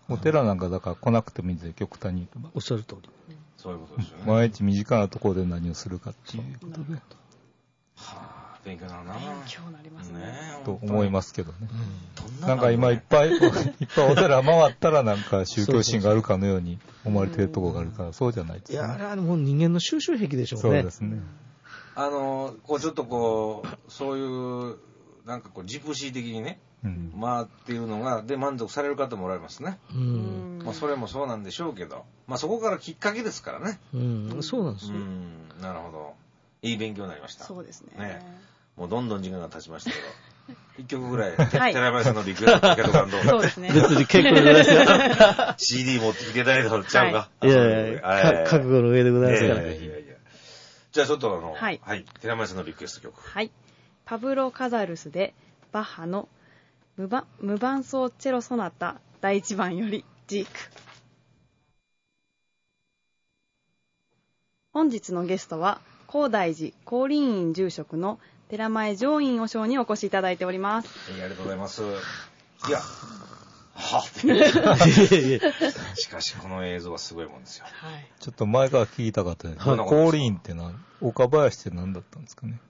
お寺なんかだから来なくてもいいんですよ、極端に言うと。 おっしゃる通り。 そういうことですよね。 毎日身近なところで何をするかっていうことで。 はぁ、勉強になるな。 勉強になりますね。 と思いますけどね。なんか今いっぱいお寺回ったらなんか宗教心があるかのように思われてるところがあるから、そうじゃないですね。 いや、あれはもう人間の収集癖でしょうね。 そうですね。 こうちょっとこう、そういう、なんかこう、ジプシー的にね、回っているのが、で、満足される方もおられますね。まあ、それもそうなんでしょうけど、まあ、そこからきっかけですからね。 そうなんですよ。 なるほど。いい勉強になりました。 そうですね。 もうどんどん時間が経ちましたけど、一曲ぐらい、寺林さんのリクエストかけとかんと。 そうですね。 別に結構ですよ。 CD 持ってきていただいたのちゃうか。 いやいや、覚悟の上でございますから。 じゃあちょっとはい、寺林さんのリクエスト曲。 はい。パブロ・カザルスで、バッハの無伴奏チェロソナタ第1番よりジーク。本日のゲストは高大寺光林院住職の寺前上院和尚にお越しいただいております。 ありがとうございます。いや、しかしこの映像はすごいもんですよ。 ちょっと前から聞いたかったです。光林院って岡林って何だったんですかね。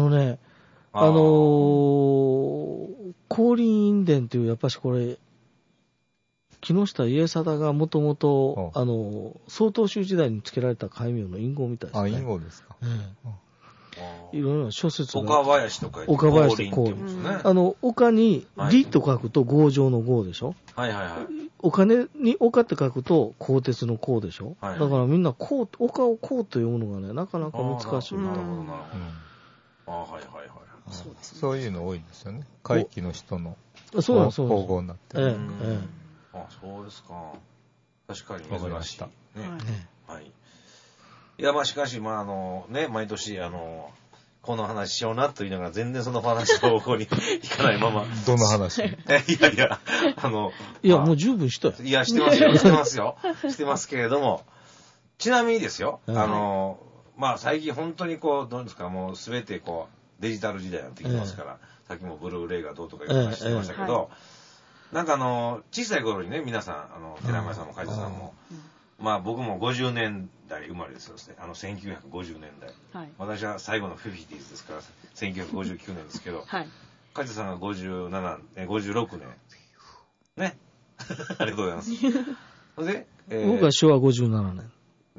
光林院伝っていう、やっぱしこれ、木下家定がもともと、曹洞宗時代につけられた戒名の隠語みたいですね。 隠語ですか。 いろいろな諸説が。 岡林とか岡林ってこう。岡に、李と書くと強情の豪でしょ。お金に岡って書くと鋼鉄の鋼でしょ。だからみんな岡を鋼と読むのがね、なかなか難しい。なるほど、なるほど。 そういうの多いんですよね。会期の人の皇后になってる。 そうですか。確かに珍しい。はい。いや、まあしかし、まあ毎年、この話しようなと言いながら全然その話の方向に行かないまま。 どの話？ いや、 いや、もう十分したよ。 いや、してますよ。してますけれども、ちなみにですよ、まあ最近本当にこう、どうですか、もうすべてこう、デジタル時代になってきますから、さっきもブルーレイがどうとかいう話してましたけど、なんか小さい頃にね、皆さん、寺前さんも梶田さんも、まあ僕も50年代生まれですよね。1950年代。私は最後のフィフィティーズですから、1959年ですけど、梶田さんが56年。ね。ありがとうございます。で、 僕は昭和57年。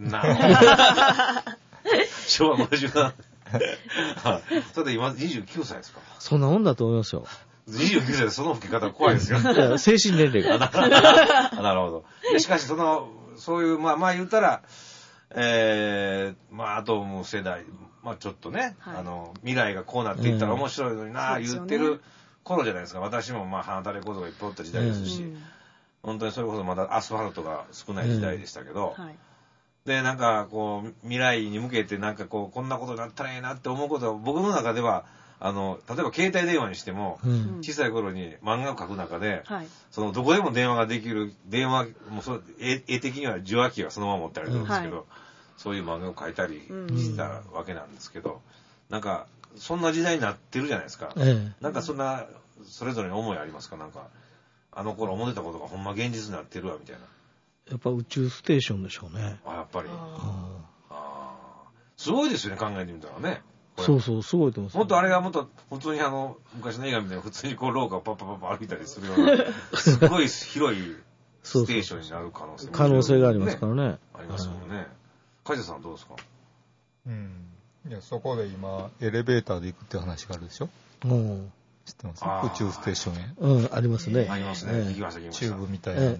昭和57年。それで今29歳ですか。 そんなもんだと思いますよ。 29歳でその吹き方怖いですよ。 精神年齢が。 なるほど。しかしそういう、まあ言ったら、まああともう世代、まあちょっとね、未来がこうなっていったら面白いのにな言ってる頃じゃないですか。私もまあ花垂れ講座がいっぱいおった時代ですし、本当にそれこそまだアスファルトが少ない時代でしたけど、で、なんかこう未来に向けてなんかこんなことになったらええなって思うことは僕の中では、例えば携帯電話にしても、小さい頃に漫画を描く中で、どこでも電話ができる、電話、もう絵的には受話器はそのまま持ってあるんですけど、そういう漫画を描いたりしてたわけなんですけど、なんか、そんな時代になってるじゃないですか。なんかそれぞれに思いありますか？なんか、あの頃思ってたことがほんま現実になってるわ、みたいな。 やっぱ宇宙ステーションでしょうね。 やっぱり。すごいですよね、考えてみたらね。 そう、すごいと思う。 もっとあれがもっと、普通に昔の映画みたいに普通に廊下をパッパ歩いたりするような、すごい広いステーションになる可能性がありますからね。 ありますもんね。梶田さんどうですか？ いや、そこで今、エレベーターで行くって話があるでしょ？知ってます？宇宙ステーションへ。 ありますね。 ありますね。行きました。 チューブみたいな。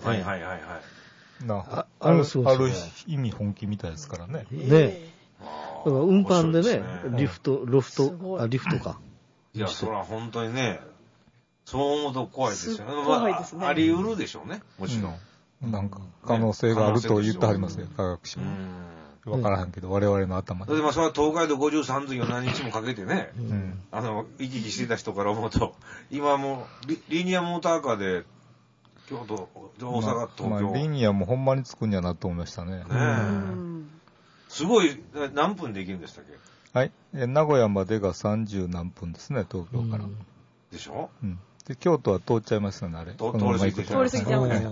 ある意味本気みたいですからね。 ね。だから運搬でね、リフトか。 いや、それは本当にね、そう思うと怖いですよね。 怖いですね。 あり得るでしょうね、もちろん。 なんか、可能性があると言ってはりますよ、科学者は。わからへんけど、我々の頭で。 で、まあ、それは東海道53時を何日もかけてね、行き来してた人から思うと、今もリニアモーターカーで、京都、大阪、東京。 リニアもほんまに着くんやなと思いましたね。 すごい、何分で行けるんでしたっけ？ はい。名古屋までが30何分ですね、東京から。 でしょ？ で、京都は通っちゃいますよね、あれ。 通り過ぎちゃいますね。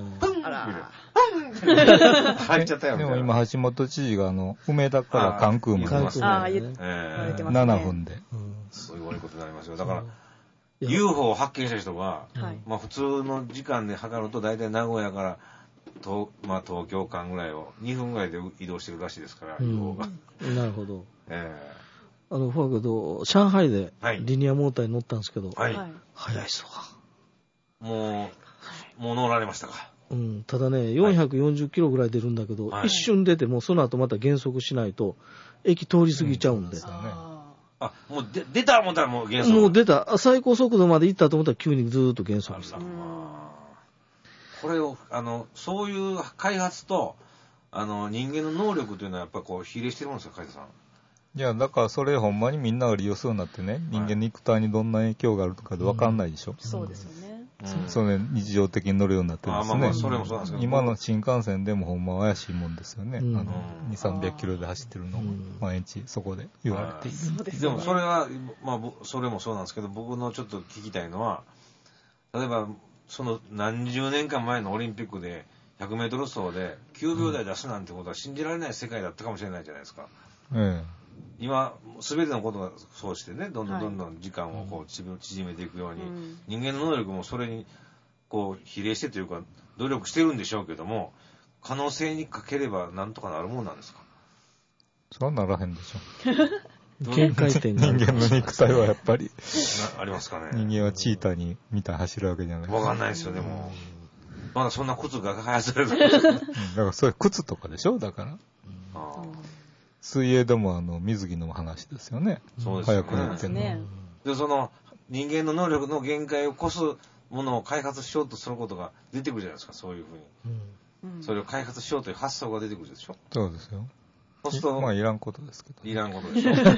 あら。 入っちゃったよ。 でも今、橋本知事が梅田から関空まで。7分で。 すごいことになりますよ。だから、UFO を発見した人が、まあ普通の時間で測ると大体名古屋から東京間ぐらいを2分ぐらいで移動してるらしいですから、UFO が。 なるほど。フォーけど、上海でリニアモーターに乗ったんですけど、早いっすわ。 もう乗られましたか。 ただね、440キロぐらい出るんだけど、一瞬出てもその後また減速しないと、駅通り過ぎちゃうんで。 もう出た思ったらもう減速。 もう出た。最高速度まで行ったと思ったら急にずーっと減速した。 これを、そういう開発と、人間の能力というのはやっぱりこう、比例してるもんですか、梶田さん。 いや、だからそれほんまにみんなが利用するようになってね、人間の肉体にどんな影響があるとかで分かんないでしょ。 そうですよね。 それ日常的に乗るようになってるんですね。 それもそうなんですけど。 今の新幹線でもほんま怪しいもんですよね。2、300キロで走ってるのを毎日そこで言われている。 でもそれは、それもそうなんですけど、僕のちょっと聞きたいのは、例えば、その何十年間前のオリンピックで100メートル走で9秒台出すなんてことは信じられない世界だったかもしれないじゃないですか。今、すべてのことがそうしてね、どんどん時間をこう縮めていくように、人間の能力もそれにこう比例してというか、努力してるんでしょうけども、可能性にかければなんとかなるもんなんですか？ そうならへんでしょ。 限界点人間の肉体はやっぱりありますかね。 人間はチーターに見たら走るわけじゃない。 わかんないですよ、でも。まだそんな靴が開発される。 だからそれ靴とかでしょ、だから。水泳でも水着の話ですよね。 そうですね。 早くなってんの。 で、その人間の能力の限界を超すものを開発しようとすることが出てくるじゃないですか、そういうふうに。それを開発しようという発想が出てくるでしょ。 そうですよ。 そうすると、 いらんことですけど。 いらんことでしょ。という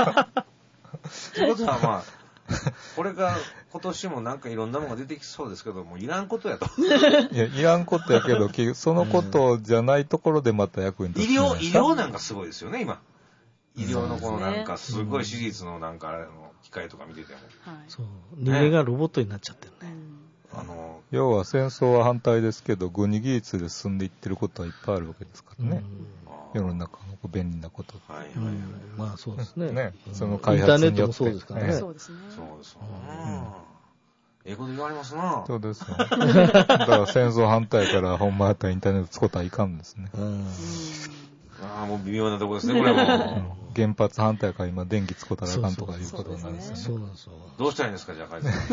ことはこれから今年もなんかいろんなものが出てきそうですけども、いらんことやと。 いや、いらんことやけど、そのことじゃないところでまた役に立つ。 医療なんかすごいですよね、今。医療のこのなんかすごい手術のなんか機械とか見てても。 そう。人間がロボットになっちゃってるね。 要は戦争は反対ですけど、軍事技術で進んでいってることはいっぱいあるわけですからね。世の中の便利なこと。 まあそうですね。 その開発によって。 インターネットもそうですからね。 そうですね。 そうです。ええこと言われますな。 そうですよ。だから戦争反対からほんまやったらインターネット使ったらいかんですね。 もう微妙なとこですね、これも。 原発反対から今電気使ったらあかんとかいうことになるんですよね。 そうなんですよ。 どうしたらいいんですか、じゃあ、カイさん。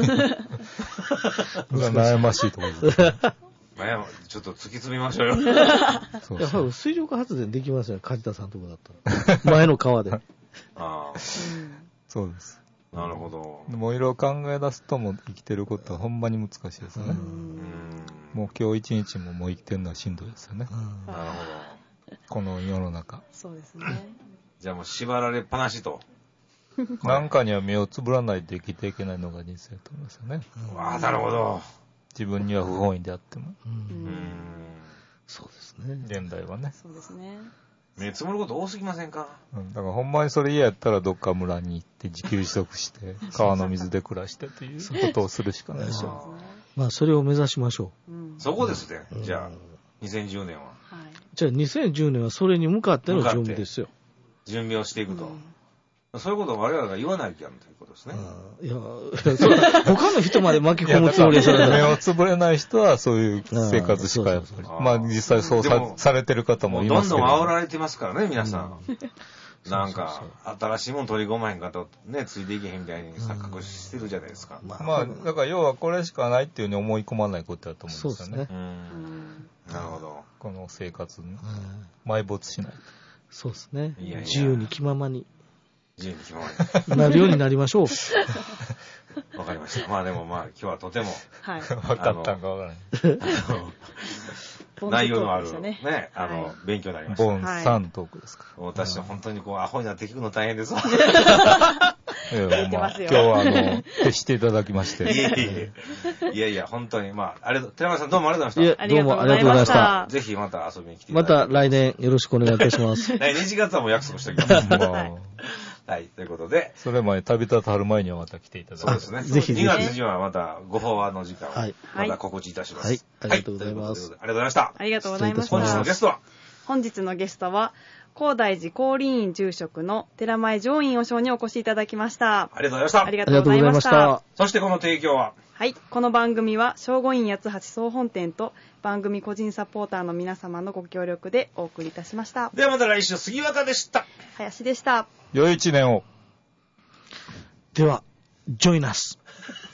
悩ましいところです。 ちょっと突き詰めましょうよ。 やっぱり水力発電できますよね、梶田さんのとこだったら。前の川で。 そうです。 なるほど。 もういろいろ考え出すとも生きてることはほんまに難しいですよね。もう今日一日ももう生きてるのはしんどいですよね。 なるほど。この世の中。 そうですね。 じゃあもう縛られっぱなしと。 なんかには目をつぶらないと生きていけないのが人生だと思いますよね。 なるほど。 自分には不本意であっても。 そうですね。 現代はね。 そうですね。 目つぶること多すぎませんか？ だからほんまにそれ嫌やったらどっか村に行って自給自足して川の水で暮らしてということをするしかないでしょう。まあそれを目指しましょう。そこですね。じゃあ2010年は。 じゃあ2010年はそれに向かっての準備ですよ。 準備をしていくと。そういうことを我々が言わないといけないということですね。 いや、他の人まで巻き込むつもりですよね。 目をつぶれない人はそういう生活しかやっぱり。まあ実際そうされてる方もいますけど。 どんどん煽られてますからね、皆さん。なんか、新しいもん取り込まへんかとね、ついていけへんみたいに錯覚してるじゃないですか。 まあ、だから要はこれしかないっていうふうに思い込まないことだと思うんですよね。 なるほど。 この生活に埋没しない。 そうですね。自由に気ままに。 自由に気ままに。なるようになりましょう。 わかりました。まあでも今日はとても。 はい。 分かったんかわからない。 内容のある、ね、勉強になりました。 ボンサントークですか。 私は本当にアホになって聞くの大変ですわ。 今日は徹していただきまして。 いや、本当に、寺山さんどうもありがとうございました。 どうもありがとうございました。 ぜひまた遊びに来ていただいて。また来年よろしくお願いいたします。 来年1月はもう約束しておきます。 はい、ということで。 それまで旅立たはる前にはまた来ていただきそうですね。 ぜひぜひ。 2月にはまたご法話の時間を、また告知いたします。 はい。ありがとうございます。 ありがとうございました。 ありがとうございました。 本日のゲストは本日のゲストは、高大寺光林院住職の寺前上院和尚にお越しいただきました。 ありがとうございました。 ありがとうございました。 そしてこの提供ははい。この番組は、正午院八橋総本店と番組個人サポーターの皆様のご協力でお送りいたしました。 ではまた来週、杉若でした。 林でした。 良い一年を。 では、ジョイナス。